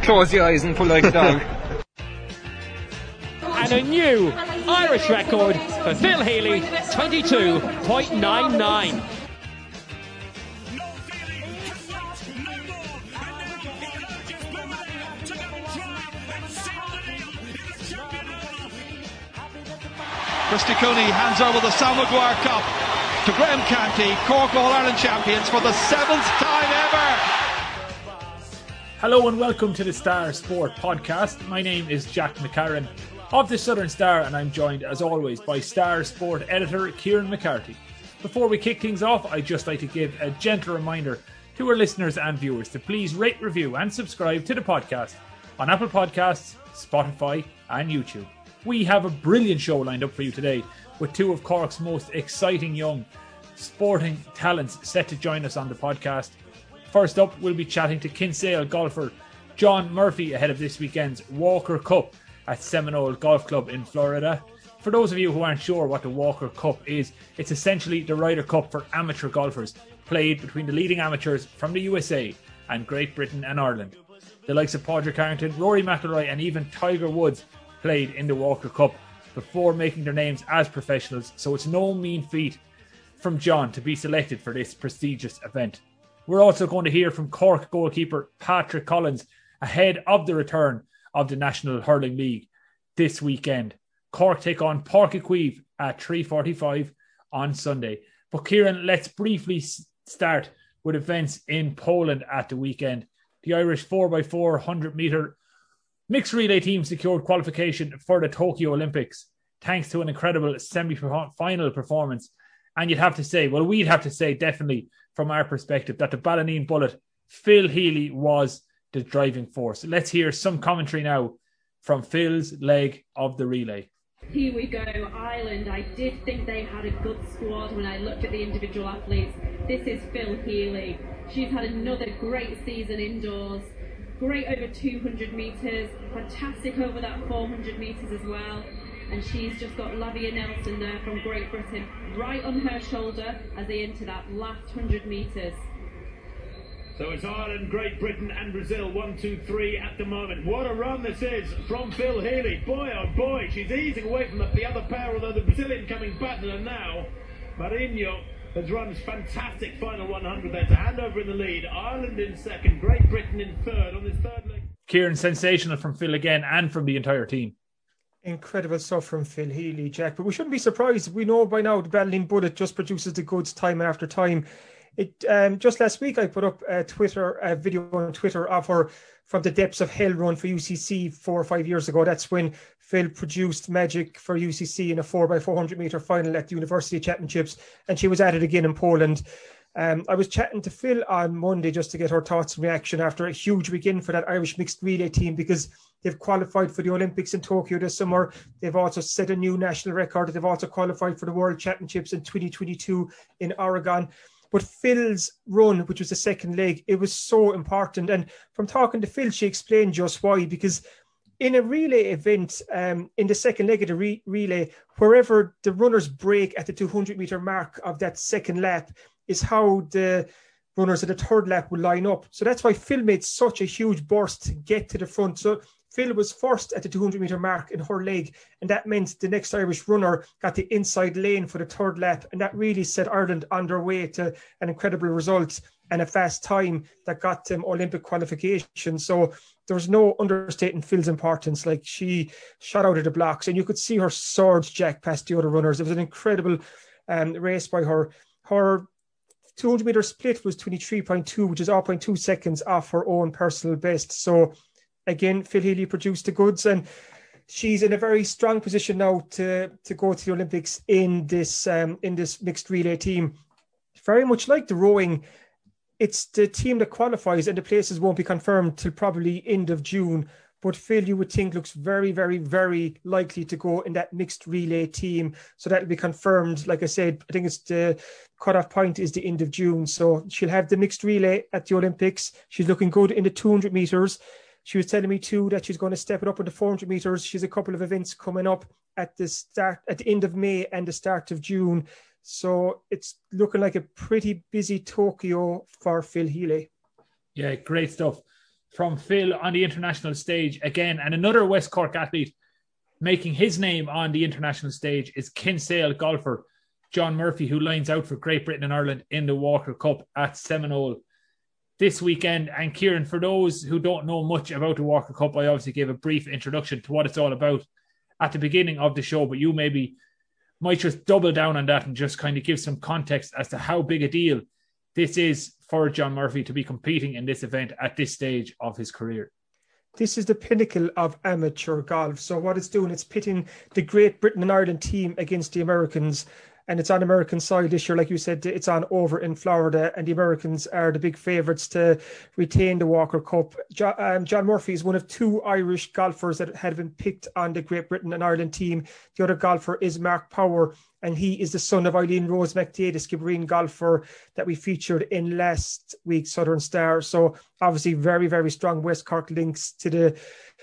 close your eyes and pull like a dog. And a new Irish record for Phil Healy, 22.99. Christy Cooney hands over the Sam Maguire Cup to Graham Canty, Cork All-Ireland champions for the 7th time ever. Hello and welcome to the Star Sport Podcast. My name is Jack McCarran of the Southern Star, and I'm joined as always by Star Sport editor Kieran McCarthy. Before we kick things off, I'd just like to give a gentle reminder to our listeners and viewers to please rate, review and subscribe to the podcast on Apple Podcasts, Spotify and YouTube. We have a brilliant show lined up for you today with two of Cork's most exciting young sporting talents set to join us on the podcast. First up, we'll be chatting to Kinsale golfer John Murphy ahead of this weekend's Walker Cup at Seminole Golf Club in Florida. For those of you who aren't sure what the Walker Cup is, it's essentially the Ryder Cup for amateur golfers, played between the leading amateurs from the USA and Great Britain and Ireland. The likes of Padraig Harrington, Rory McIlroy and even Tiger Woods played in the Walker Cup before making their names as professionals, so it's no mean feat from John to be selected for this prestigious event. We're also going to hear from Cork goalkeeper Patrick Collins ahead of the return of the National Hurling League this weekend. Cork take on Páirc Uí Chaoimh at 3:45 on Sunday. But Kieran, let's briefly start with events in Poland at the weekend. The Irish 4x4 100-metre mixed relay team secured qualification for the Tokyo Olympics thanks to an incredible semi-final performance. And we'd have to say definitely from our perspective that the Ballineen Bullet, Phil Healy, was the driving force. Let's hear some commentary now from Phil's leg of the relay. Here we go, Ireland. I did think they had a good squad when I looked at the individual athletes. This is Phil Healy. She's had another great season indoors. Great over 200 metres, fantastic over that 400 metres as well. And she's just got Lavia Nelson there from Great Britain right on her shoulder as they enter that last 100 metres. So it's Ireland, Great Britain and Brazil, 1, 2, 3 at the moment. What a run this is from Phil Healy. Boy, oh boy, she's easing away from the other pair, although the Brazilian coming back to her now. Marinho has run a fantastic final 100 there to hand over in the lead. Ireland in second, Great Britain in third on this third leg. Kieran, sensational from Phil again and from the entire team. Incredible stuff from Phil Healy, Jack. But we shouldn't be surprised. We know by now the Ballineen Bullet just produces the goods time after time. It just last week I put up a video on Twitter of her from the depths of hell run for UCC 4 or 5 years ago. That's when Phil produced magic for UCC in a 4x400 metre final at the University Championships, and she was at it again in Poland. I was chatting to Phil on Monday just to get her thoughts and reaction after a huge weekend for that Irish mixed relay team, because they've qualified for the Olympics in Tokyo this summer. They've also set a new national record. They've also qualified for the World Championships in 2022 in Oregon. But Phil's run, which was the second leg, it was so important. And from talking to Phil, she explained just why. Because in a relay event, in the second leg of the relay, wherever the runners break at the 200-metre mark of that second lap is how the runners at the third lap will line up. So that's why Phil made such a huge burst to get to the front. So Phil was first at the 200-metre mark in her leg, and that meant the next Irish runner got the inside lane for the third lap, and that really set Ireland on their way to an incredible result and a fast time that got them Olympic qualification. So there's no understating Phil's importance. Like, she shot out of the blocks, and you could see her surge, Jack, past the other runners. It was an incredible race by her. Her 200-metre split was 23.2, which is 0.2 seconds off her own personal best. So again, Phil Healy produced the goods, and she's in a very strong position now to go to the Olympics in this mixed relay team. Very much like the rowing, it's the team that qualifies, and the places won't be confirmed till probably end of June. But Phil, you would think, looks very, very, very likely to go in that mixed relay team. So that'll be confirmed. Like I said, I think it's the cutoff point is the end of June. So she'll have the mixed relay at the Olympics. She's looking good in the 200 metres. She was telling me too that she's going to step it up in the 400 metres. She's a couple of events coming up at the end of May and the start of June. So it's looking like a pretty busy Tokyo for Phil Healy. Yeah, great stuff from Phil on the international stage again. And another West Cork athlete making his name on the international stage is Kinsale golfer John Murphy, who lines out for Great Britain and Ireland in the Walker Cup at Seminole this weekend. And Kieran, for those who don't know much about the Walker Cup, I obviously gave a brief introduction to what it's all about at the beginning of the show, but you maybe might just double down on that and just kind of give some context as to how big a deal this is for John Murphy to be competing in this event at this stage of his career. This is the pinnacle of amateur golf. So what it's doing, it's pitting the Great Britain and Ireland team against the Americans. And it's on American side this year. Like you said, it's on over in Florida, and the Americans are the big favourites to retain the Walker Cup. John Murphy is one of two Irish golfers that had been picked on the Great Britain and Ireland team. The other golfer is Mark Power, and he is the son of Eileen Rose McDade, the Skibbereen golfer that we featured in last week's Southern Star. So obviously very, very strong West Cork links to the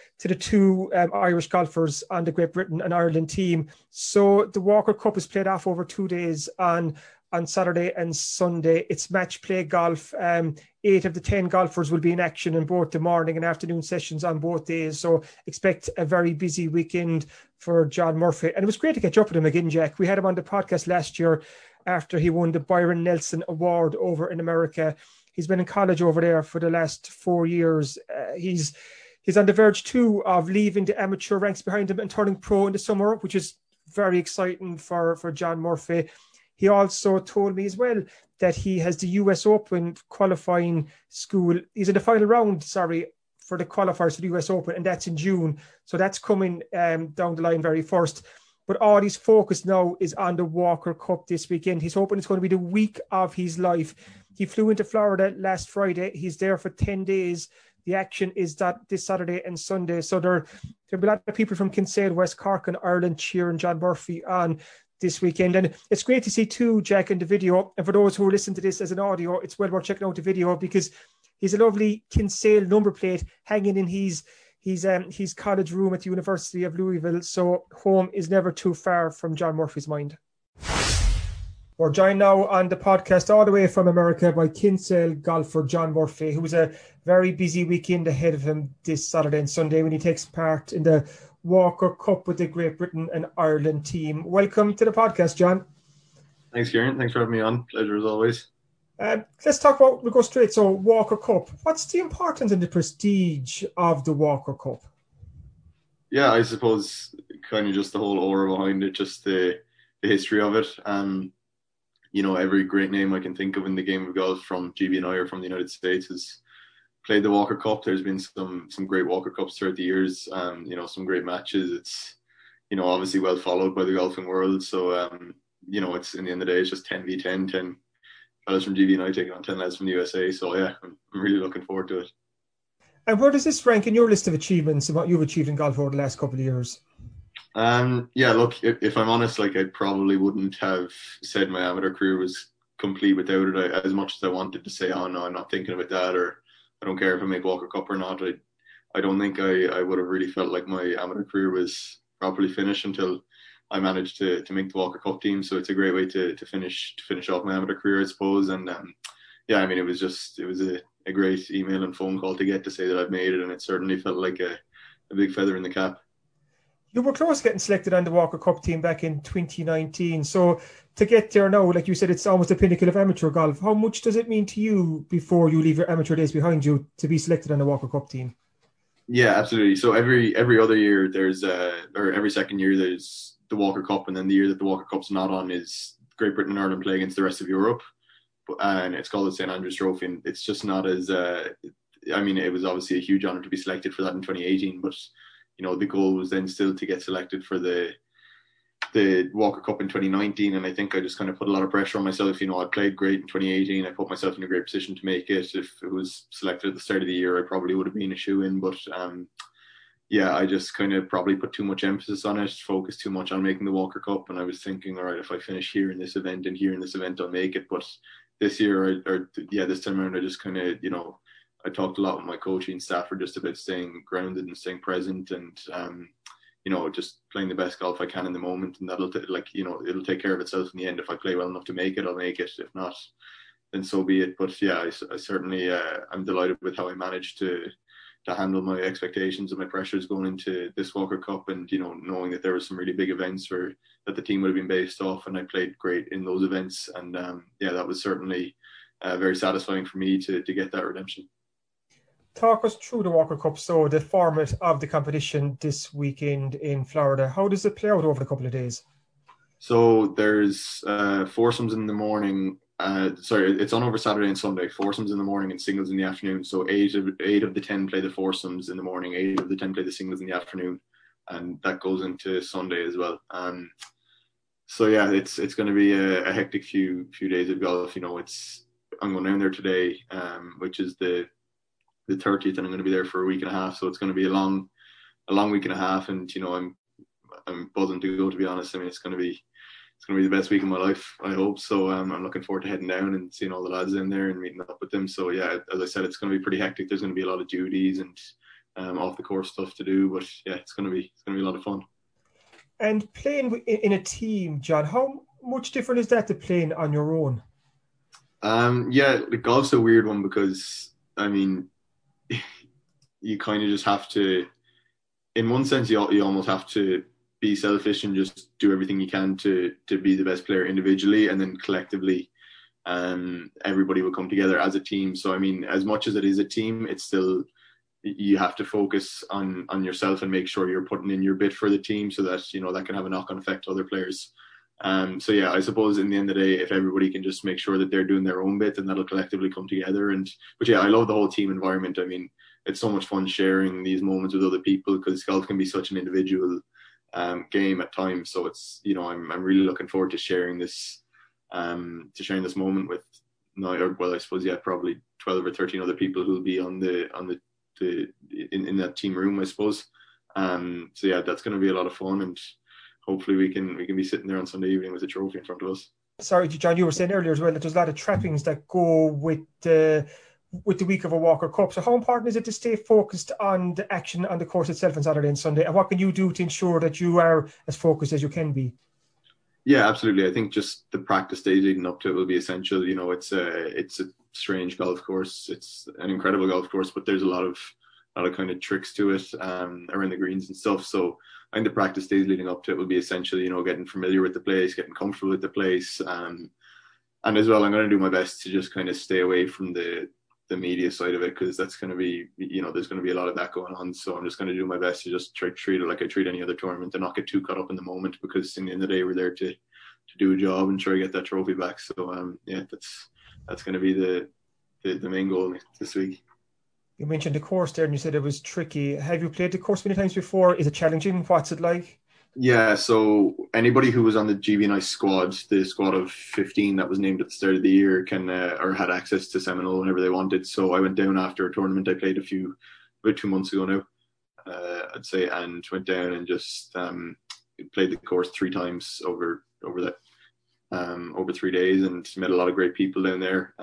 two Irish golfers on the Great Britain and Ireland team. So the Walker Cup is played off over 2 days on Saturday and Sunday. It's match play golf. 8 of the 10 golfers will be in action in both the morning and afternoon sessions on both days. So expect a very busy weekend for John Murphy. And it was great to catch up with him again, Jack. We had him on the podcast last year after he won the Byron Nelson Award over in America. He's been in college over there for the last 4 years. He's on the verge, too, of leaving the amateur ranks behind him and turning pro in the summer, which is very exciting for John Murphy. He also told me as well that he has the US Open qualifying school. He's in the final round, for the qualifiers for the US Open, and that's in June. So that's coming down the line very first. But all his focus now is on the Walker Cup this weekend. He's hoping it's going to be the week of his life. He flew into Florida last Friday. He's there for 10 days. The action is that this Saturday and Sunday. So there'll be a lot of people from Kinsale, West Cork and Ireland cheering John Murphy on this weekend. And it's great to see too, Jack, in the video. And for those who listen to this as an audio, it's well worth checking out the video because he's a lovely Kinsale number plate hanging in his college room at the University of Louisville. So home is never too far from John Murphy's mind. We're joined now on the podcast all the way from America by Kinsale golfer John Murphy, who was a very busy weekend ahead of him this Saturday and Sunday when he takes part in the Walker Cup with the Great Britain and Ireland team. Welcome to the podcast, John. Thanks, Kieran. Thanks for having me on. Pleasure as always. Let's talk about, we'll go straight. So Walker Cup, what's the importance and the prestige of the Walker Cup? Yeah, I suppose kind of just the whole aura behind it, just the history of it. Every great name I can think of in the game of golf from GB&I or from the United States has played the Walker Cup. There's been some great Walker Cups throughout the years, some great matches. It's, obviously well followed by the golfing world. So, it's in the end of the day, it's just 10v10, 10 fellas from GB&I taking on 10 lads from the USA. So, yeah, I'm really looking forward to it. And where does this rank in your list of achievements and what you've achieved in golf over the last couple of years? Look, if I'm honest, I probably wouldn't have said my amateur career was complete without it. As much as I wanted to say, oh no, I'm not thinking about that, or I don't care if I make Walker Cup or not. I don't think I would have really felt like my amateur career was properly finished until I managed to make the Walker Cup team. So it's a great way to finish off my amateur career, I suppose. And it was a great email and phone call to get to say that I've made it, and it certainly felt like a big feather in the cap. You were close to getting selected on the Walker Cup team back in 2019. So to get there now, like you said, it's almost a pinnacle of amateur golf. How much does it mean to you before you leave your amateur days behind you to be selected on the Walker Cup team? Yeah, absolutely. So every other year or every second year there's the Walker Cup, and then the year that the Walker Cup's not on is Great Britain and Ireland play against the rest of Europe. And it's called the St. Andrews Trophy. And it's just not as, it was obviously a huge honour to be selected for that in 2018, but the goal was then still to get selected for the Walker Cup in 2019, and I think I just kind of put a lot of pressure on myself. I played great in 2018. I put myself in a great position to make it. If it was selected at the start of the year, I probably would have been a shoo-in, but I just kind of probably put too much emphasis on it, focused too much on making the Walker Cup, and I was thinking, all right, if I finish here in this event and here in this event, I'll make it. But this year, this time around, I just kind of, I talked a lot with my coaching staff for just about staying grounded and staying present, and just playing the best golf I can in the moment, and that'll it'll take care of itself in the end. If I play well enough to make it, I'll make it. If not, then so be it. But yeah, I certainly I'm delighted with how I managed to handle my expectations and my pressures going into this Walker Cup, and knowing that there were some really big events that the team would have been based off, and I played great in those events, and that was certainly very satisfying for me to get that redemption. Talk us through the Walker Cup. So the format of the competition this weekend in Florida, how does it play out over the couple of days? So there's foursomes in the morning. It's on over Saturday and Sunday. Foursomes in the morning and singles in the afternoon. So eight of the 10 play the foursomes in the morning. 8 of the 10 play the singles in the afternoon, and that goes into Sunday as well. It's going to be a hectic few days of golf. I'm going down there today, which is the 30th, and I'm going to be there for a week and a half. So it's going to be a long week and a half, and I'm buzzing to go, to be honest. I mean, it's going to be the best week of my life, I hope. So I'm looking forward to heading down and seeing all the lads in there and meeting up with them. So yeah, as I said, it's going to be pretty hectic. There's going to be a lot of duties and off the course stuff to do, but yeah, it's going to be a lot of fun. And playing in a team, John, how much different is that to playing on your own? The golf's a weird one because, I mean, you kind of just have to, in one sense, you almost have to be selfish and just do everything you can to be the best player individually, and then collectively everybody will come together as a team. So I mean, as much as it is a team, it's still, you have to focus on yourself and make sure you're putting in your bit for the team, so that that can have a knock-on effect to other players. I suppose in the end of the day, if everybody can just make sure that they're doing their own bit, then that'll collectively come together. I love the whole team environment. I mean, it's so much fun sharing these moments with other people, because golf can be such an individual game at times. So it's, I'm really looking forward to sharing this moment with probably 12 or 13 other people who'll be in that team room, I suppose. That's going to be a lot of fun, and hopefully we can be sitting there on Sunday evening with a trophy in front of us. Sorry, John, you were saying earlier as well that there's a lot of trappings that go with the week of a Walker Cup. So how important is it to stay focused on the action on the course itself on Saturday and Sunday? And what can you do to ensure that you are as focused as you can be? Yeah, absolutely. I think just the practice days leading up to it will be essential. It's a strange golf course. It's an incredible golf course, but there's a lot of kind of tricks to it around the greens and stuff. So I think the practice days leading up to it will be essential, getting familiar with the place, getting comfortable with the place. And as well, I'm going to do my best to just kind of stay away from the media side of it, because that's going to be, there's going to be a lot of that going on. So I'm just going to do my best to just try to treat it like I treat any other tournament, and not get too caught up in the moment, because in the end of the day, we're there to do a job and try to get that trophy back. So that's going to be the main goal this week. You mentioned the course there and you said it was tricky. Have you played the course many times before? Is it challenging? What's it like? Yeah, so anybody who was on the GB Nice squad, the squad of 15 that was named at the start of the year, can or had access to Seminole whenever they wanted. So I went down after a tournament I played about 2 months ago now, I'd say, and went down and just played the course 3 times over 3 days, and met a lot of great people down there.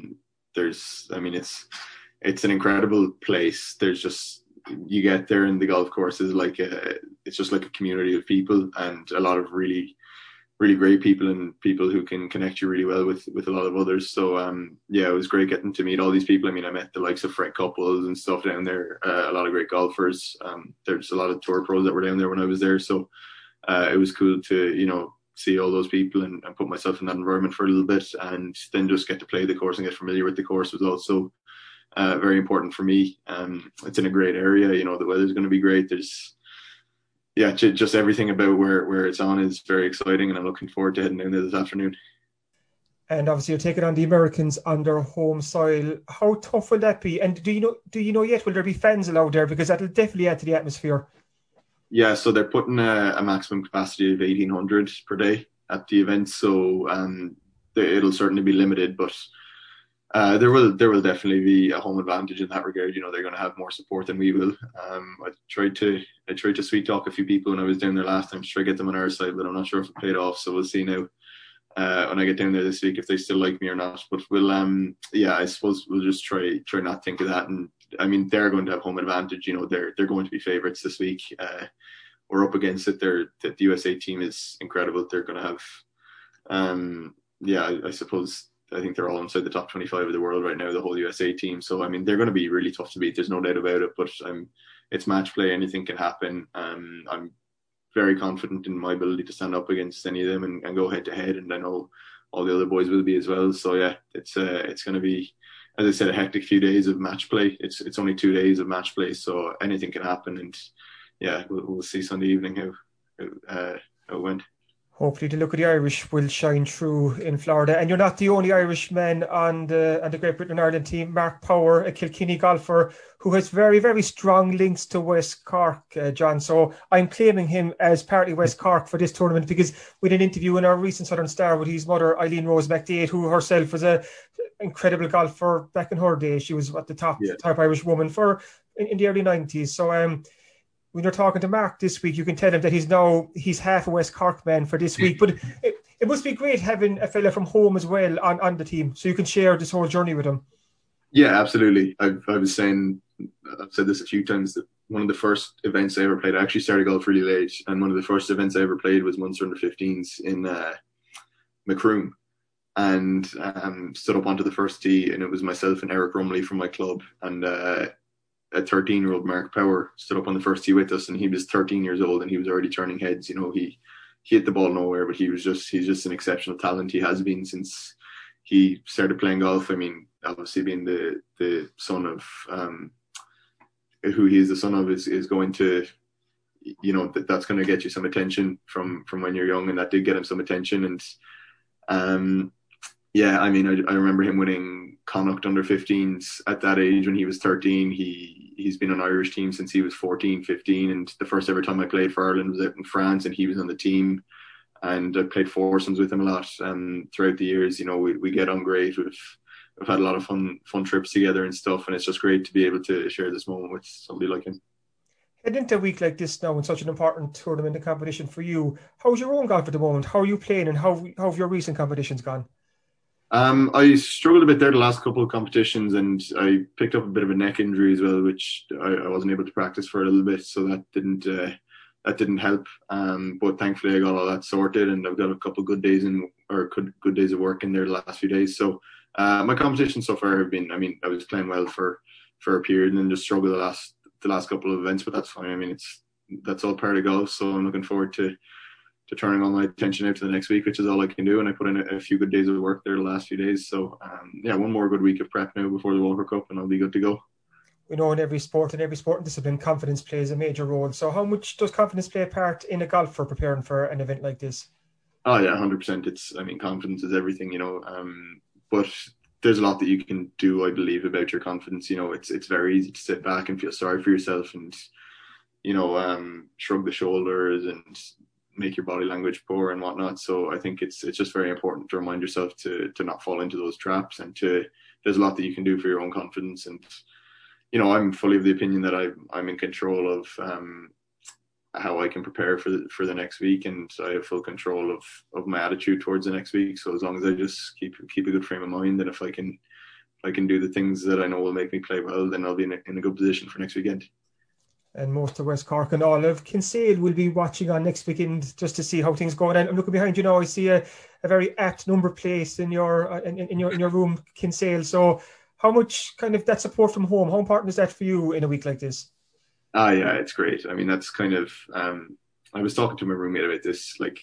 It's an incredible place. There's just, you get there and the golf course is it's just like a community of people, and a lot of really, really great people, and people who can connect you really well with a lot of others. So it was great getting to meet all these people. I mean, I met the likes of Fred Couples and stuff down there, a lot of great golfers. There's a lot of tour pros that were down there when I was there. So it was cool to, see all those people and put myself in that environment for a little bit, and then just get to play the course and get familiar with the course was also very important for me. It's in a great area. The weather's going to be great. There's, just everything about where it's on is very exciting, and I'm looking forward to heading down there this afternoon. And obviously you're taking on the Americans on their home soil. How tough will that be? And do you know yet, will there be fans allowed there? Because that'll definitely add to the atmosphere. Yeah, so they're putting a maximum capacity of 1,800 per day at the event. So it'll certainly be limited, but there will definitely be a home advantage in that regard. They're going to have more support than we will. I tried to sweet talk a few people when I was down there last time to try to get them on our side, but I'm not sure if it paid off. So we'll see now when I get down there this week if they still like me or not. But we'll I suppose we'll just try not think of that. And I mean, they're going to have home advantage. They're going to be favourites this week. We're up against it. The USA team is incredible. They're going to have I suppose I think they're all inside the top 25 of the world right now, the whole USA team. So I mean, they're going to be really tough to beat. There's no doubt about it. But it's match play. Anything can happen. I'm very confident in my ability to stand up against any of them and go head to head. And I know all the other boys will be as well. So yeah, it's going to be, as I said, a hectic few days of match play. It's only 2 days of match play, so anything can happen. And yeah, we'll see Sunday evening how it went. Hopefully the look of the Irish will shine through in Florida. And you're not the only Irishman on the Great Britain and Ireland team. Mark Power, a Kilkenny golfer who has very, very strong links to West Cork, John. So I'm claiming him as partly West Cork for this tournament, because we did an interview in our recent Southern Star with his mother, Eileen Rose McDade, who herself was a incredible golfer back in her day. She was at the top Irish woman in the early 90s. So when you're talking to Mark this week, you can tell him that he's half a West Cork man for this week. But it must be great having a fella from home as well on the team, so you can share this whole journey with him. Yeah, absolutely. I've said this a few times, that one of the first events I ever played, I actually started golf really late, and one of the first events I ever played was Munster Under-15s in Macroom, and stood up onto the first tee, and it was myself and Eric Rumley from my club, and a 13-year-old Mark Power stood up on the first tee with us, and he was 13 years old and he was already turning heads. You know, he hit the ball nowhere, but he's just an exceptional talent. He has been since he started playing golf. I mean, obviously being the son of who he is the son of is going to, you know, that's going to get you some attention from when you're young, and that did get him some attention. And yeah, I mean, I remember him winning Connacht Under-15s at that age when he was 13. He's been on Irish team since he was 14, 15. And the first ever time I played for Ireland was out in France, and he was on the team. And I played foursomes with him a lot throughout the years. You know, we get on great. We've had a lot of fun trips together and stuff. And it's just great to be able to share this moment with somebody like him. Heading into a week like this now, in such an important tournament and competition for you, how's your own golf at the moment? How are you playing, and how have your recent competitions gone? I struggled a bit there the last couple of competitions, and I picked up a bit of a neck injury as well, which I wasn't able to practice for a little bit, so that didn't help. But thankfully I got all that sorted, and I've got a couple of good days good days of work in there the last few days. So my competitions so far have been, I mean, I was playing well for a period and then just struggled the last couple of events, but that's fine. I mean, that's all part of golf, so I'm looking forward to turning all my attention out to the next week, which is all I can do. And I put in a few good days of work there the last few days. So yeah, one more good week of prep now before the Walker Cup, and I'll be good to go. We know in every sport and every sporting discipline, confidence plays a major role. So how much does confidence play a part in a golfer preparing for an event like this? Oh yeah, 100%. Confidence is everything, you know. But there's a lot that you can do, I believe, about your confidence. You know, it's very easy to sit back and feel sorry for yourself and, you know, shrug the shoulders and make your body language poor and whatnot. So I think it's just very important to remind yourself to not fall into those traps, and there's a lot that you can do for your own confidence. And, you know, I'm fully of the opinion that I'm in control of how I can prepare for the next week, and I have full control of my attitude towards the next week. So as long as I just keep a good frame of mind, and if I can do the things that I know will make me play well, then I'll be in a good position for next weekend. And most of West Cork and all of Kinsale will be watching on next weekend just to see how things go. And I'm looking behind you now. I see a very apt number placed in your room, Kinsale. So how much kind of that support from home, how important is that for you in a week like this? Yeah, it's great. I mean, that's kind of I was talking to my roommate about this, like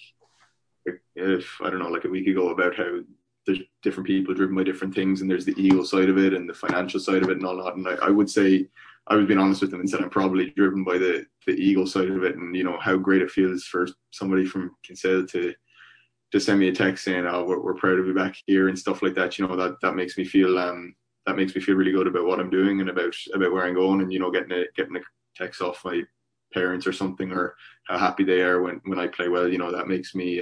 a week ago, about how there's different people driven by different things, and there's the ego side of it and the financial side of it and all that. And I would say, I was being honest with them and said I'm probably driven by the ego side of it, and you know how great it feels for somebody from Kinsale to send me a text saying, "Oh, we're proud of you back here" and stuff like that. You know, that makes me feel really good about what I'm doing and about where I'm going, and you know, getting a text off my parents or something, or how happy they are when I play well. You know, that makes me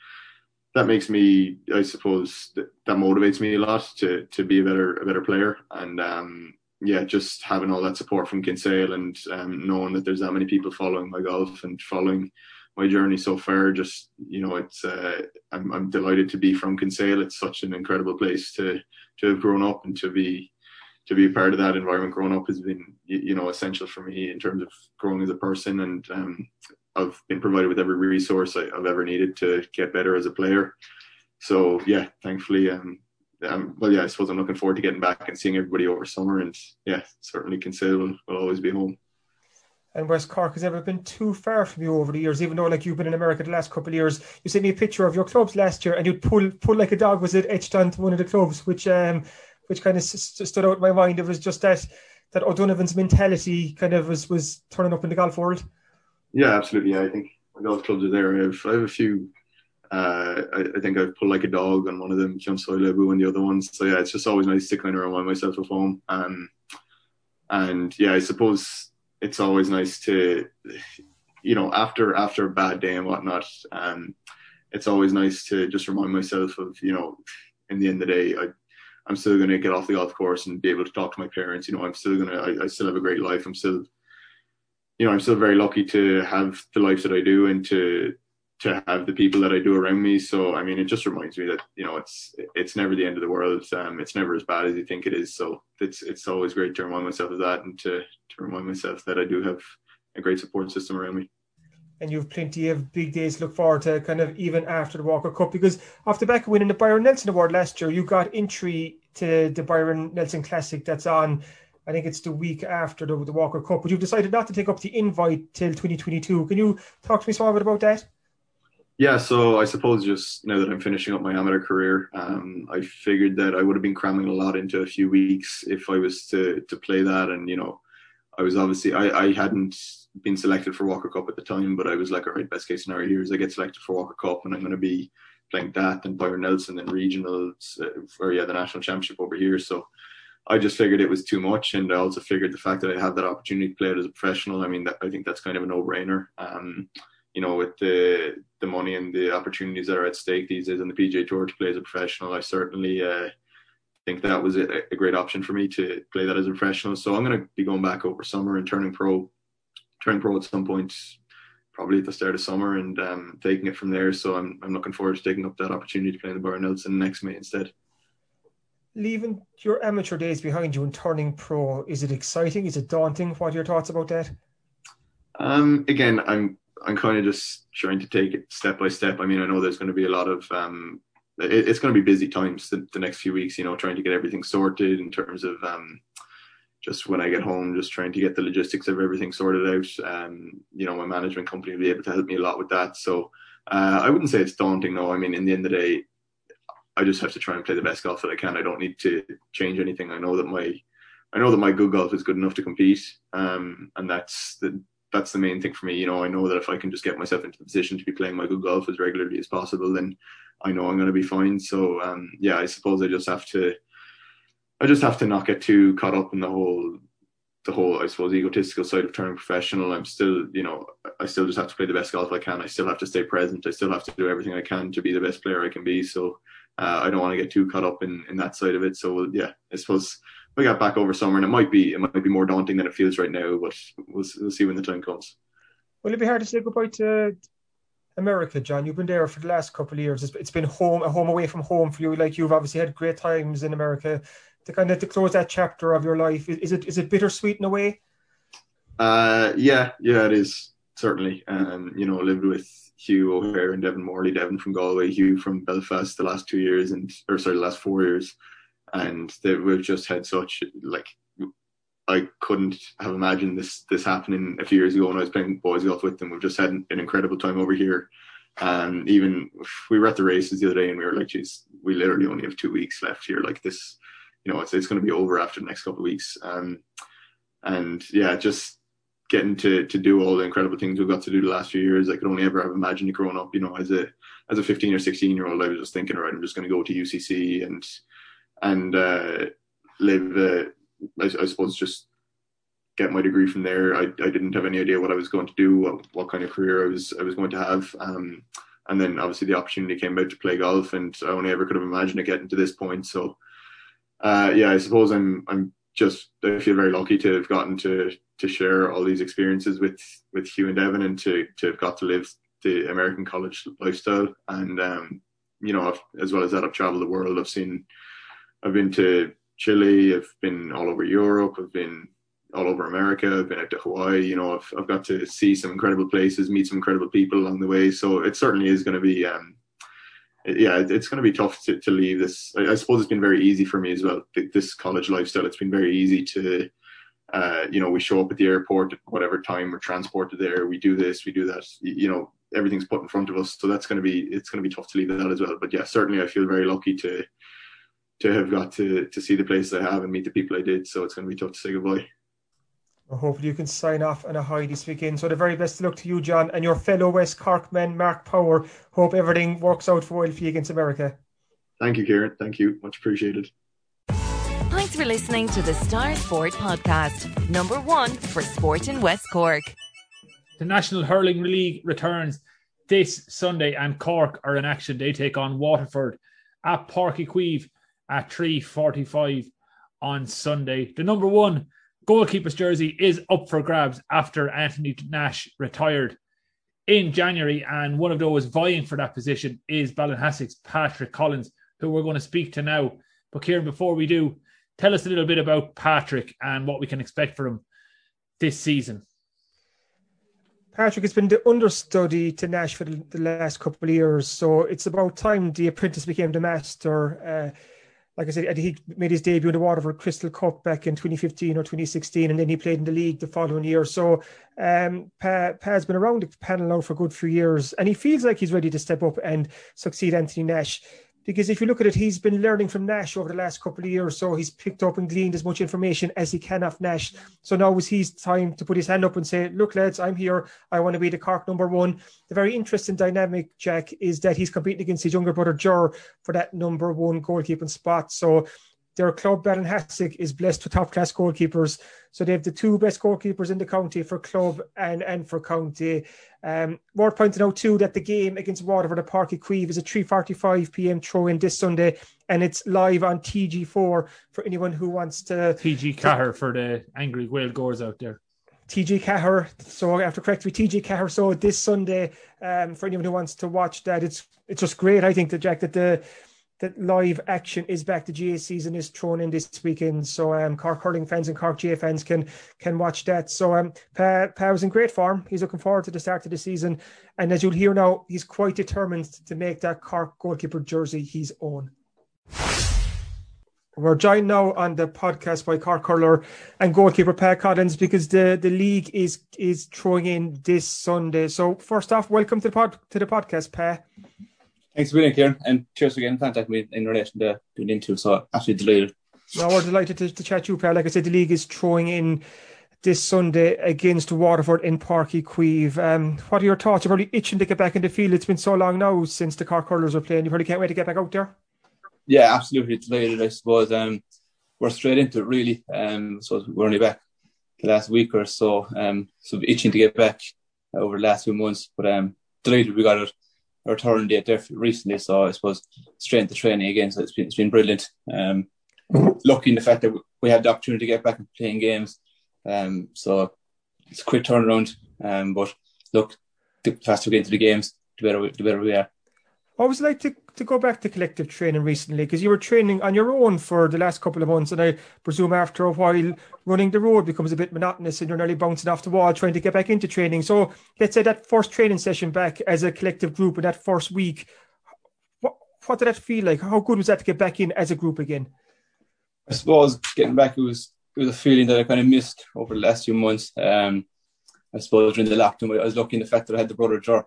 I suppose that motivates me a lot to be a better player. And yeah, just having all that support from Kinsale and knowing that there's that many people following my golf and following my journey so far, just, you know, it's I'm delighted to be from Kinsale. It's such an incredible place to have grown up, and to be a part of that environment growing up has been, you know, essential for me in terms of growing as a person. And I've been provided with every resource I've ever needed to get better as a player. So yeah, thankfully well, yeah, I suppose I'm looking forward to getting back and seeing everybody over summer, and yeah, certainly Kinsale will always be home. And West Cork has never been too far from you over the years, even though like you've been in America the last couple of years. You sent me a picture of your clubs last year, and you'd pull like a dog. Was it etched onto one of the clubs, which kind of stood out in my mind? It was just that O'Donovan's mentality kind of was turning up in the golf world. Yeah, absolutely. Yeah, I think my golf clubs are there. I have a few. I think I've pulled like a dog on one of them, John Soilebu, and the other ones. So yeah, it's just always nice to kind of remind myself of home. And yeah, I suppose it's always nice to, after a bad day and whatnot, it's always nice to just remind myself of, in the end of the day, I'm still going to get off the golf course and be able to talk to my parents. I still have a great life. I'm still very lucky to have the life that I do and to have the people that I do around me. So, I mean, it just reminds me that, it's never the end of the world. It's never as bad as you think it is. So it's always great to remind myself of that and to remind myself that I do have a great support system around me. And you have plenty of big days to look forward to kind of even after the Walker Cup, because off the back of winning the Byron Nelson Award last year, you got entry to the Byron Nelson Classic that's on, I think it's the week after the Walker Cup, but you've decided not to take up the invite till 2022. Can you talk to me some bit about that? Yeah, so I suppose just now that I'm finishing up my amateur career, I figured that I would have been cramming a lot into a few weeks if I was to play that. And, I was obviously, I hadn't been selected for Walker Cup at the time, but I was like, all right, best case scenario here is I get selected for Walker Cup and I'm going to be playing that and Byron Nelson and regionals, the national championship over here. So I just figured it was too much. And I also figured the fact that I had that opportunity to play it as a professional, I think that's kind of a no-brainer. With the money and the opportunities that are at stake these days on the PGA Tour to play as a professional, I certainly think that was a great option for me to play that as a professional. So I'm going to be going back over summer and turning pro at some point, probably at the start of summer, and taking it from there. So I'm looking forward to taking up that opportunity to play in the Byron Nelson next May instead. Leaving your amateur days behind you and turning pro, is it exciting? Is it daunting? What are your thoughts about that? Again, I'm kind of just trying to take it step by step. I mean, I know there's going to be a lot of it's going to be busy times the next few weeks, trying to get everything sorted in terms of just when I get home, just trying to get the logistics of everything sorted out. My management company will be able to help me a lot with that. So I wouldn't say it's daunting, no. I mean, in the end of the day, I just have to try and play the best golf that I can. I don't need to change anything. I know that my good golf is good enough to compete, and that's the main thing for me. I know that if I can just get myself into the position to be playing my good golf as regularly as possible, then I know I'm going to be fine. So I suppose I just have to not get too caught up in the whole I suppose egotistical side of turning professional. I'm still, I still just have to play the best golf I can. I still have to stay present. I still have to do everything I can to be the best player I can be. So I don't want to get too caught up in that side of it. So yeah, I suppose we got back over summer, and it might be more daunting than it feels right now, but we'll see when the time comes. Will it be hard to say goodbye to America, John? You've been there for the last couple of years. It's been a home away from home for you. Like, you've obviously had great times in America. To close that chapter of your life, is it bittersweet in a way? Yeah, it is, certainly. Lived with Hugh O'Hare and Devin Morley, Devin from Galway, Hugh from Belfast the last 2 years, the last 4 years. And we've just had such, I couldn't have imagined this happening a few years ago when I was playing boys golf with them. We've just had an incredible time over here. And even we were at the races the other day and we were like, geez, we literally only have 2 weeks left here. Like this, it's going to be over after the next couple of weeks. And yeah, just getting to do all the incredible things we've got to do the last few years. I could only ever have imagined it growing up, as a 15 or 16 year old. I was just thinking, all right, I'm just going to go to UCC and live, I suppose, just get my degree from there. I didn't have any idea what I was going to do, what kind of career I was going to have. And then obviously the opportunity came about to play golf, and I only ever could have imagined it getting to this point. So I suppose I feel very lucky to have gotten to share all these experiences with Hugh and Devin, and to have got to live the American college lifestyle. And as well as that, I've traveled the world. I've been to Chile, I've been all over Europe, I've been all over America, I've been out to Hawaii. I've got to see some incredible places, meet some incredible people along the way. So it certainly is going to be it's going to be tough to leave this. I suppose it's been very easy for me as well. This college lifestyle, it's been very easy to, we show up at the airport at whatever time, we're transported there, we do this, we do that. Everything's put in front of us, so it's going to be tough to leave that as well. But yeah, certainly I feel very lucky to have got to see the places I have and meet the people I did. So it's going to be tough to say goodbye. Well, hopefully you can sign off on a high this weekend. So the very best of luck to you, John, and your fellow West Cork man, Mark Power. Hope everything works out for you against America. Thank you, Kieran. Thank you. Much appreciated. Thanks for listening to the Star Sport Podcast, #1 for sport in West Cork. The National Hurling League returns this Sunday and Cork are in action. They take on Waterford at Páirc Uí Chaoimh at 3:45 on Sunday. The #1 goalkeeper's jersey is up for grabs after Anthony Nash retired in January, and one of those vying for that position is Ballinhassig's Patrick Collins, who we're going to speak to now. But Kieran, before we do, tell us a little bit about Patrick and what we can expect from him this season. Patrick has been the understudy to Nash for the last couple of years, so it's about time the apprentice became the master. Like I said, he made his debut in the Waterford Crystal Cup back in 2015 or 2016, and then he played in the league the following year. So Pa's been around the panel now for a good few years, and he feels like he's ready to step up and succeed Anthony Nash. Because if you look at it, he's been learning from Nash over the last couple of years, so he's picked up and gleaned as much information as he can off Nash. So now is his time to put his hand up and say, look, lads, I'm here. I want to be the Cork #1. The very interesting dynamic, Jack, is that he's competing against his younger brother, Ger, for that #1 goalkeeping spot. So their club, Ballinhassig, is blessed with top-class goalkeepers. So they have the two best goalkeepers in the county for club and for county. Worth pointing out too that the game against Waterford at Páirc Uí Chaoimh is a 3:45 p.m. throw-in this Sunday, and it's live on TG4 for anyone who wants to. TG Cahir for the angry Gael goers out there. TG Cahir, so I have to correct me, TG Cahir. So this Sunday, for anyone who wants to watch that, it's just great. I think that, Jack, that live action is back. The GA season is thrown in this weekend, so Cork hurling fans and Cork GA fans can watch that. So Pa was in great form. He's looking forward to the start of the season, and as you'll hear now, he's quite determined to make that Cork goalkeeper jersey his own. We're joined now on the podcast by Cork hurler and goalkeeper Pa Collins, because the league is throwing in this Sunday. So first off, welcome to the podcast, Pa. Thanks for being here, Kieran, and cheers for getting in contact with me in relation to doing the interview. So absolutely delighted. No, we're delighted to chat to you, Pa. Like I said, the league is throwing in this Sunday against Waterford in Páirc Uí Chaoimh. What are your thoughts? You're probably itching to get back in the field. It's been so long now since the Cork hurlers were playing. You probably can't wait to get back out there. Yeah, absolutely delighted, I suppose. We're straight into it, really. So we're only back the last week or so. So itching to get back over the last few months. But delighted we got our return date there recently. So I suppose straight into training again. So it's been brilliant. Lucky in the fact that we had the opportunity to get back and playing games. So it's a quick turnaround. But look, the faster we get into the games, the better we are. What was it like to go back to collective training recently? Because you were training on your own for the last couple of months, and I presume after a while running the road becomes a bit monotonous and you're nearly bouncing off the wall trying to get back into training. So let's say that first training session back as a collective group in that first week, what did that feel like? How good was that to get back in as a group again? I suppose getting back, it was a feeling that I kind of missed over the last few months. I suppose during the lockdown, I was lucky in the fact that I had the brother Ger.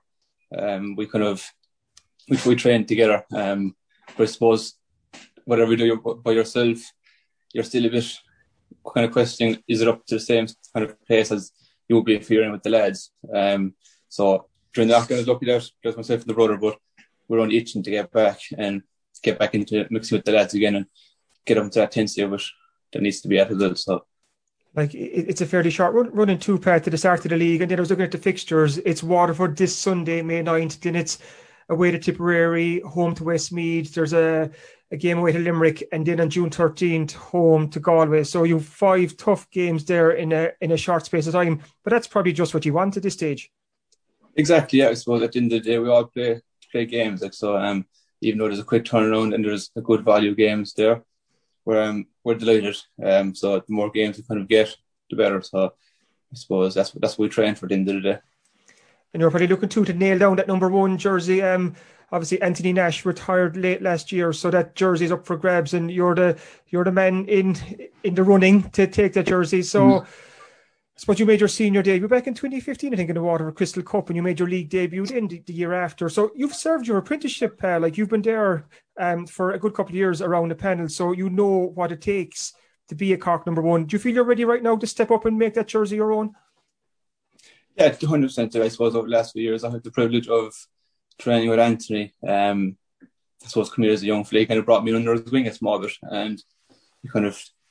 We trained together, but I suppose whatever you do by yourself, you're still a bit kind of questioning, is it up to the same kind of pace as you would be if you're in with the lads? So during the lockdown, I was lucky that just myself and the brother, but we're only itching to get back into mixing with the lads again and get up into that intensity of it that needs to be at as well. So. Like, it's a fairly short run in two parts to the start of the league, and then I was looking at the fixtures. It's Waterford this Sunday, May 9th, then it's away to Tipperary, home to Westmeath. There's a game away to Limerick, and then on June 13th, home to Galway. So you have 5 tough games there in a short space of time. But that's probably just what you want at this stage. Exactly, yeah. I suppose at the end of the day, we all play games. Like, so even though there's a quick turnaround and there's a good value games there, we're delighted. So the more games we kind of get, the better. So I suppose that's what we train for at the end of the day. And you're probably looking to nail down that number 1 jersey. Obviously, Anthony Nash retired late last year, so that jersey is up for grabs, and you're the man in the running to take that jersey. So, I suppose you made your senior debut back in 2015, I think, in the Waterford Crystal Cup, and you made your league debut in the year after. So you've served your apprenticeship, like you've been there for a good couple of years around the panel, so you know what it takes to be a Cork number 1. Do you feel you're ready right now to step up and make that jersey your own? Yeah, 100%. I suppose over the last few years, I had the privilege of training with Anthony. I suppose coming here as a young fella, he kind of brought me under his wing a small bit, and I kind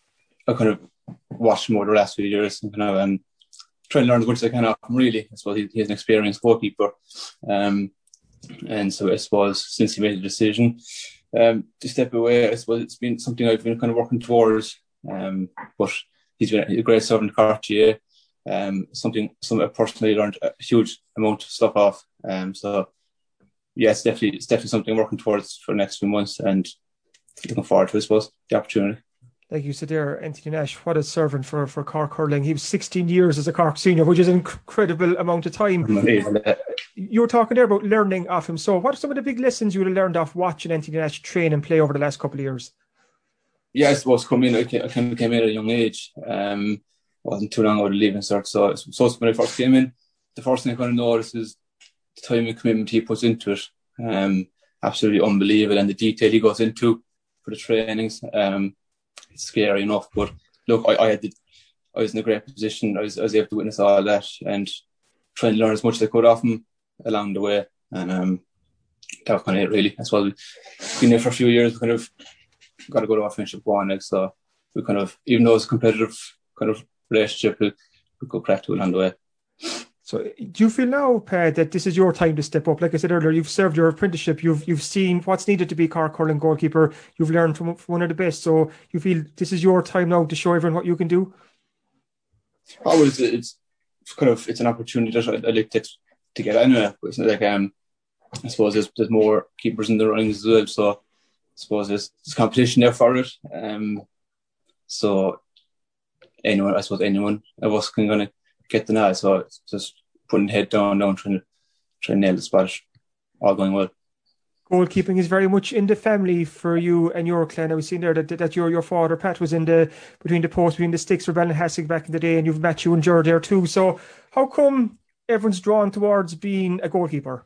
of watched him over the last few years and kind of trying to learn as much as I can off him, really. I suppose he's an experienced goalkeeper. And so I suppose since he made the decision to step away, I suppose it's been something I've been kind of working towards. But he's been a great servant to Cork GA. Something I personally learned a huge amount of stuff off. So yeah, it's definitely something I'm working towards for the next few months, and looking forward to, I suppose, the opportunity. Like you said there, Anthony Nash, what a servant for Cork hurling. He was 16 years as a Cork senior, which is an incredible amount of time. You were talking there about learning off him. So what are some of the big lessons you would have learned off watching Anthony Nash train and play over the last couple of years? Yeah, I suppose I came in at a young age. Wasn't too long out of leaving cert, so when I first came in, the first thing I kind of noticed is the time and commitment he puts into it. Absolutely unbelievable, and the detail he goes into for the trainings. It's scary enough, but look, I was in a great position. I was able to witness all that and trying to learn as much as I could off him along the way, and that was kind of it, really. That's why we've been there for a few years. We kind of got to go to our friendship one, so we kind of, even though it's a competitive kind of relationship, we go crack to it along the way. So do you feel now, Pat, that this is your time to step up? Like I said earlier, you've served your apprenticeship, you've seen what's needed to be Cork hurling goalkeeper, you've learned from one of the best, so you feel this is your time now to show everyone what you can do? Oh, it's kind of, it's an opportunity that I'd like to get anyway. It's not like, I suppose there's more keepers in the runnings as well, so I suppose there's competition there for it. So anyone of us can kind of get the nod. So it's just putting the head down, trying to nail the spot, all going well. Goalkeeping is very much in the family for you and your clan. I was seeing there that your father, Pat, was between the posts, between the sticks for Ballinhassig back in the day, and you've met you and Ger there too. So how come everyone's drawn towards being a goalkeeper?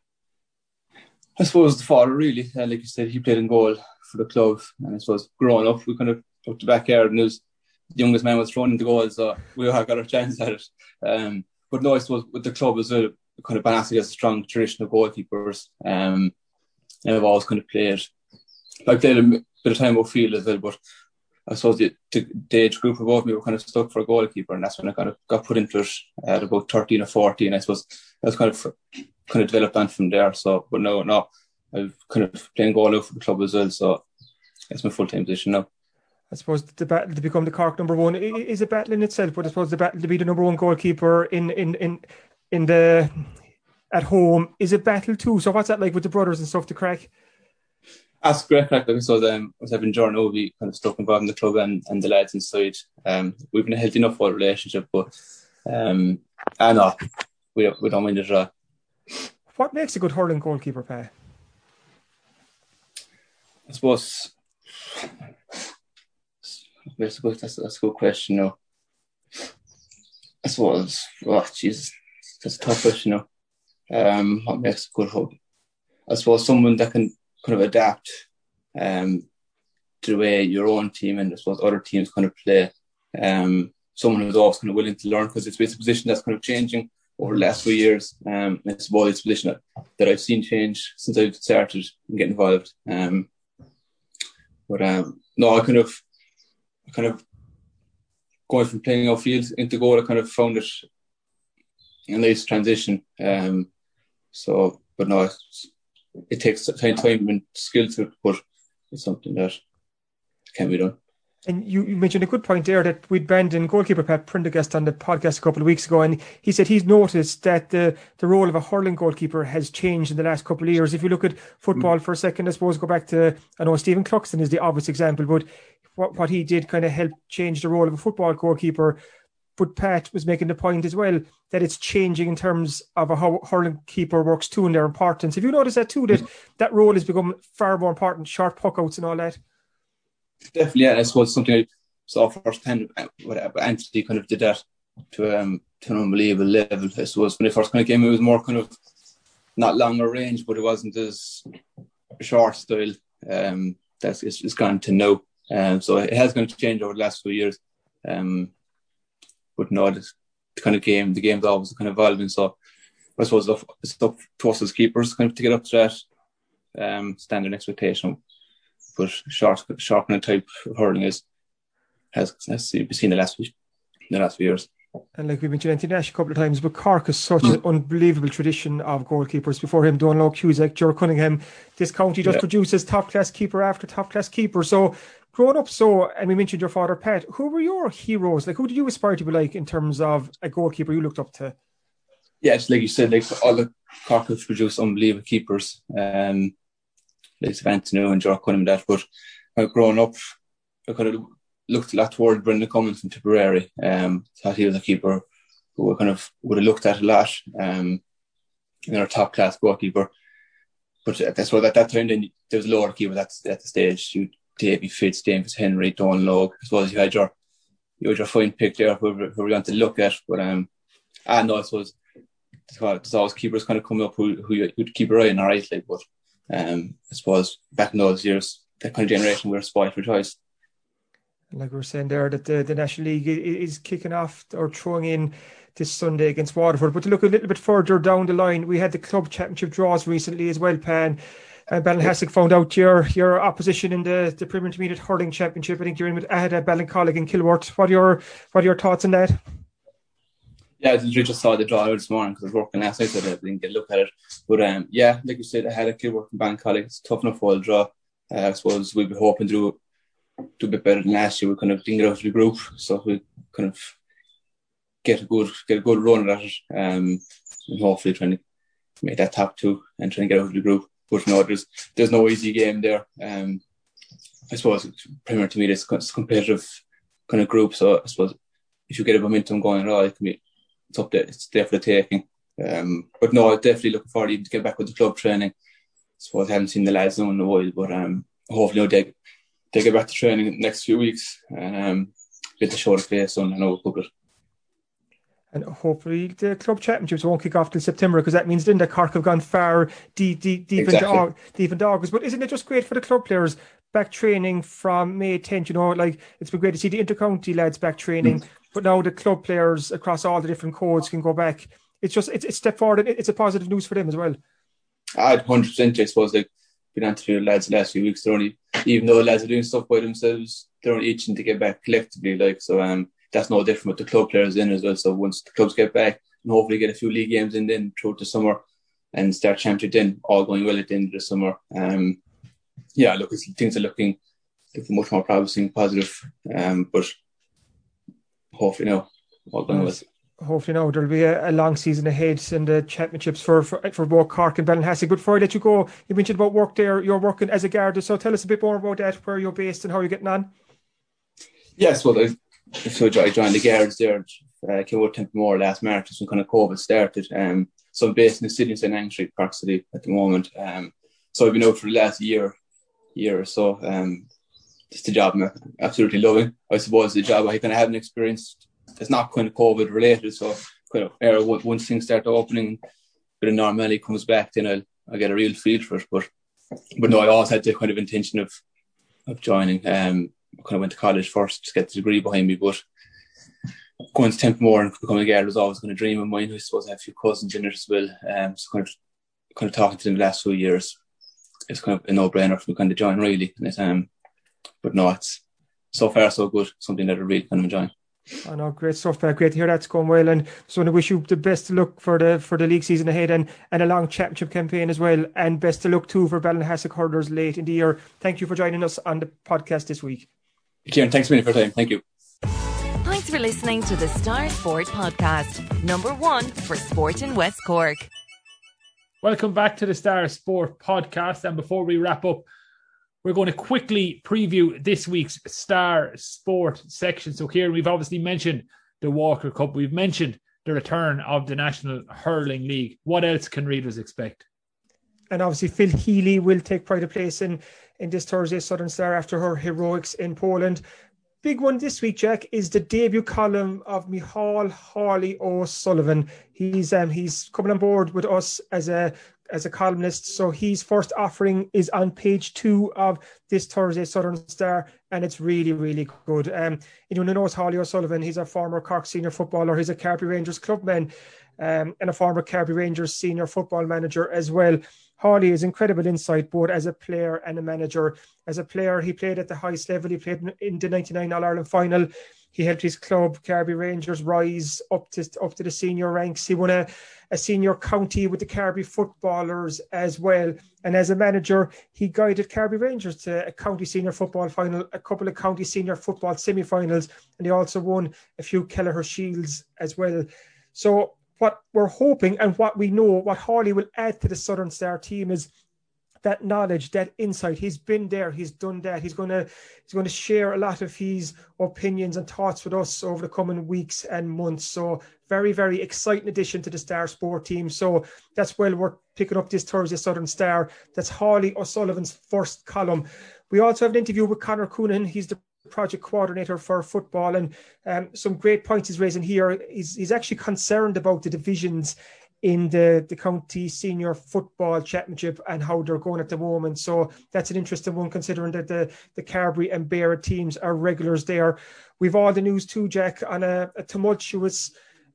I suppose the father, really. Like you said, he played in goal for the club, and I suppose growing up, we kind of took the backyard, and the youngest man was thrown into goal, so we all got our chance at it. But no, I suppose with the club as well, kind of Ballinhassig has a strong tradition of goalkeepers. And I've always kind of played. I played a bit of time outfield as well, but I suppose the age group above me were kind of stuck for a goalkeeper, and that's when I kind of got put into it at about 13 or 14. I suppose I was kind of developed on from there. So, but no, I've kind of playing goal out for the club as well, so that's my full-time position now. I suppose the battle to become the Cork number 1 is a battle in itself, but I suppose the battle to be the number 1 goalkeeper at home is a battle too. So what's that like with the brothers and stuff to crack? That's great crack. Like I was having Jordan Ovi kind of stuck involved in the club and the lads inside. We've been a healthy enough relationship, but I know we don't win the draw. What makes a good hurling goalkeeper, Pat? I suppose that's a good question now. I suppose, Jesus, that's a tough question now. What makes a good hurling? I suppose someone that can kind of adapt to the way your own team and I suppose other teams kind of play. Someone who's always kind of willing to learn, because it's a position that's kind of changing over the last few years. I suppose it's a position that I've seen change since I've started and get involved. But no, I kind of going from playing outfield into goal, I kind of found it a nice transition. So, but no, it takes time and skill to it, but it's something that can be done. And you mentioned a good point there that we'd Brandon goalkeeper Pat Prendergast on the podcast a couple of weeks ago, and he said he's noticed that the role of a hurling goalkeeper has changed in the last couple of years. If you look at football for a second, I suppose go back to, I know Stephen Cluxton is the obvious example, but what he did kind of help change the role of a football goalkeeper. but Pat was making the point as well that it's changing in terms of how hurling keeper works too and their importance. Have you noticed that too, that role has become far more important, short puck-outs and all that? Definitely, yeah. I suppose something I saw firsthand, Anthony kind of did that to an unbelievable level. I suppose when he first kind of came, it was more kind of not longer range, but it wasn't as short style. It's gone to now. So it has going to change over the last few years. But no, the game's always kind of evolving. So I suppose it's up to us as keepers kind of to get up to that standard expectation. But short kind of type of hurling has been seen the last few years. And like we mentioned Anthony a couple of times, but Cork is such an unbelievable tradition of goalkeepers. Before him, Donal Cusack, Ger Cunningham. This county just produces top-class keeper after top-class keeper. So growing up, and we mentioned your father, Pat, who were your heroes? Like, who did you aspire to be like in terms of a goalkeeper you looked up to? Yeah, it's like you said, like all the Cork have produced unbelievable keepers. Like Anthony and Ger Cunningham, but growing up, I kind of looked a lot toward Brendan Cummins from Tipperary. Thought he was a keeper who I kind of would have looked at a lot. Our top class goalkeeper. But that's what at that time then there was a lower keeper at the stage. You Davy Fitz, James Henry, Don Logue. I suppose you had your fine pick there who you want to look at. But I suppose there's always keepers kind of coming up who you'd keep your eye on, all right, like, but I suppose back in those years, that kind of generation were spoiled for choice. Like we were saying there, that the National League is kicking off or throwing in this Sunday against Waterford. But to look a little bit further down the line, we had the club championship draws recently as well, Pan. And Ballinhassig found out your opposition in the Premier Intermediate Hurling Championship. I think you're in with Ahada, Ballincollig and Kilworth. What are your thoughts on that? Yeah, I just saw the draw this morning because I was working last night, so I didn't get a look at it. But like you said, Ahada, Kilworth and Ballincollig. It's a tough enough for the draw. I suppose we'd be hoping to do a bit better than last year. We kind of didn't get out of the group, so we kind of get a good run at it, and hopefully trying to make that top two and trying to get out of the group. But no, there's no easy game there. I suppose Premier Intermediate is a competitive kind of group, so I suppose if you get a momentum going at all, it's there for the taking. But no, I'm definitely looking forward even to get back with the club training. I suppose I haven't seen the lads now in a while, but hopefully they get back to training in the next few weeks. Get to show the face on and over it. And hopefully the club championships won't kick off till September, because that means then that Cork have gone far deep into August. But isn't it just great for the club players back training from May 10th? Like it's been great to see the intercounty lads back training, but now the club players across all the different codes can go back. It's a step forward. It's a positive news for them as well. 100%. I suppose like been on to the lads the last few weeks. They're only, even though the lads are doing stuff by themselves, they're only itching to get back collectively. Like so, that's no different with the club players in as well. So once the clubs get back and hopefully get a few league games in then throughout the summer and start championship then, all going well at the end of the summer. Things are looking much more promising, positive. But hopefully now, all going well. Hopefully now there'll be a long season ahead in the championships for both Cork and Ballinhassig. But before I let you go, you mentioned about work there. You're working as a Garda, so tell us a bit more about that, where you're based and how you're getting on. Yes, well, I joined the Guards there. Came out to Templemore last March when kind of COVID started. So I'm based in the city in St. Anne Street, Cork City at the moment. So I've been out for the last year or so. It's the job I'm absolutely loving. I suppose the job I kind of haven't experienced. It's not kind of COVID related, so kind of once things start opening, a bit of normality comes back, then I'll get a real feel for it. But no, I always had the kind of intention of joining. I kind of went to college first to get the degree behind me, but going to Templemore and becoming a guard was always kind of a dream of mine. I suppose I have a few cousins in it as well. So kind of talking to them the last few years, it's kind of a no-brainer for me kind of join really. And but no, it's so far so good. Something that I really kind of enjoy. I know, great stuff. Great to hear that's going well, and so I wish you the best of luck for the league season ahead and a long championship campaign as well, and best of luck too for Ballinhassig hurlers late in the year. Thank you for joining us on the podcast this week. Kieran, thanks a million for your time. Thank you. Thanks for listening to the Star Sport Podcast, #1 for sport in West Cork. Welcome back to the Star Sport Podcast, and before we wrap up, we're going to quickly preview this week's Star Sport section. So here we've obviously mentioned the Walker Cup. We've mentioned the return of the National Hurling League. What else can readers expect? And obviously Phil Healy will take pride of place in this Thursday's Southern Star after her heroics in Poland. Big one this week, Jack, is the debut column of Micheál Hawley O'Sullivan. He's coming on board with us as a columnist. So his first offering is on page 2 of this Thursday Southern Star, and it's really, really good. Anyone who knows Hawley O'Sullivan, he's a former Cork senior footballer. He's a Carbery Rangers clubman and a former Carbery Rangers senior football manager as well. Hawley has incredible insight both as a player and a manager. As a player, he played at the highest level. He played in the 99 All-Ireland final. He helped his club, Carbery Rangers, rise up to the senior ranks. He won a senior county with the Carbery footballers as well. And as a manager, he guided Carbery Rangers to a county senior football final, a couple of county senior football semi-finals, and he also won a few Kelleher Shields as well. So what we're hoping and what we know, what Hawley will add to the Southern Star team is that knowledge, that insight. He's been there, he's done that. He's going to share a lot of his opinions and thoughts with us over the coming weeks and months. So very, very exciting addition to the Star Sport team. So that's why we're picking up this Thursday Southern Star. That's Hawley O'Sullivan's first column. We also have an interview with Conor Coonan. He's the project coordinator for football, and some great points he's raising here. He's actually concerned about the divisions in the county senior football championship and how they're going at the moment. So that's an interesting one, considering that the Carbery and Beara teams are regulars there. We've all the news too, Jack, on a tumultuous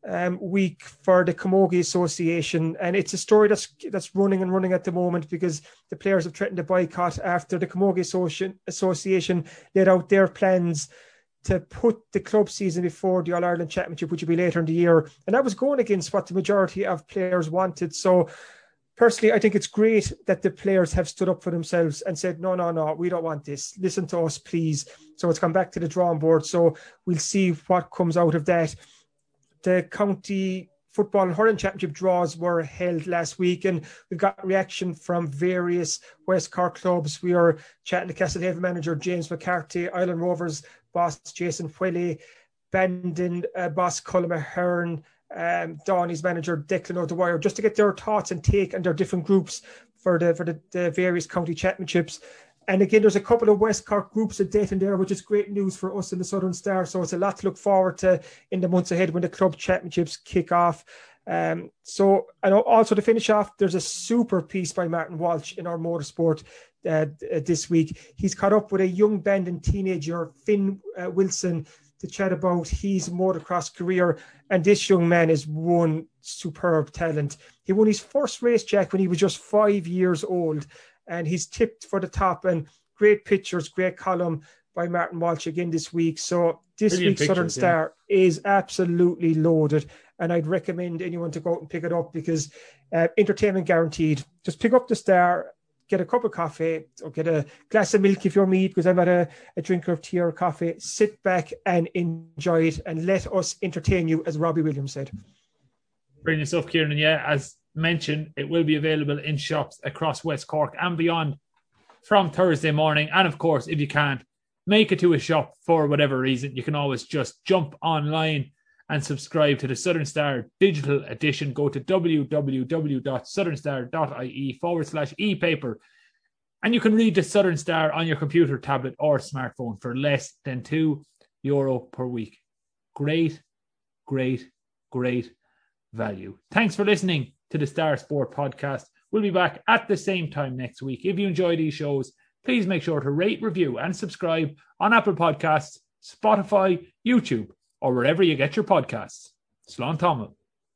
week for the Camogie Association, and it's a story that's running at the moment because the players have threatened to boycott after the Camogie Association laid out their plans to put the club season before the All-Ireland Championship, which will be later in the year. And that was going against what the majority of players wanted. So personally, I think it's great that the players have stood up for themselves and said, no, we don't want this. Listen to us, please. So it's gone back to the drawing board. So we'll see what comes out of that. The county football and hurling championship draws were held last week, and we've got reaction from various West Cork clubs. We are chatting to Castlehaven manager James McCarthy, Island Rovers boss Jason Whalley, Bandon boss Colin Ahern, Donny's manager Declan O'Dwyer, just to get their thoughts and take on their different groups for the various county championships. And again, there's a couple of West Cork groups at Dayton there, which is great news for us in the Southern Star. So it's a lot to look forward to in the months ahead when the club championships kick off. So, and also to finish off, there's a super piece by Martin Walsh in our motorsport this week. He's caught up with a young Bandon teenager, Finn Wilson, to chat about his motocross career. And this young man is one superb talent. He won his first race, Jack, when he was just 5 years old. And he's tipped for the top, and great pictures, great column by Martin Walsh again this week. So this week's Southern Star is absolutely loaded, and I'd recommend anyone to go out and pick it up because entertainment guaranteed. Just pick up the Star, get a cup of coffee, or get a glass of milk if you're me, because I'm not a drinker of tea or coffee. Sit back and enjoy it, and let us entertain you, as Robbie Williams said. Brilliant stuff, Kieran. And yeah, as mentioned, it will be available in shops across West Cork and beyond from Thursday morning. And of course, if you can't make it to a shop for whatever reason, you can always just jump online and subscribe to the Southern Star digital edition. Go to www.southernstar.ie/e-paper and you can read the Southern Star on your computer, tablet or smartphone for less than €2 per week. Great value. Thanks for listening to the Star Sport Podcast. We'll be back at the same time next week. If you enjoy these shows, please make sure to rate, review and subscribe on Apple Podcasts, Spotify, YouTube, or wherever you get your podcasts. Slán Tamil.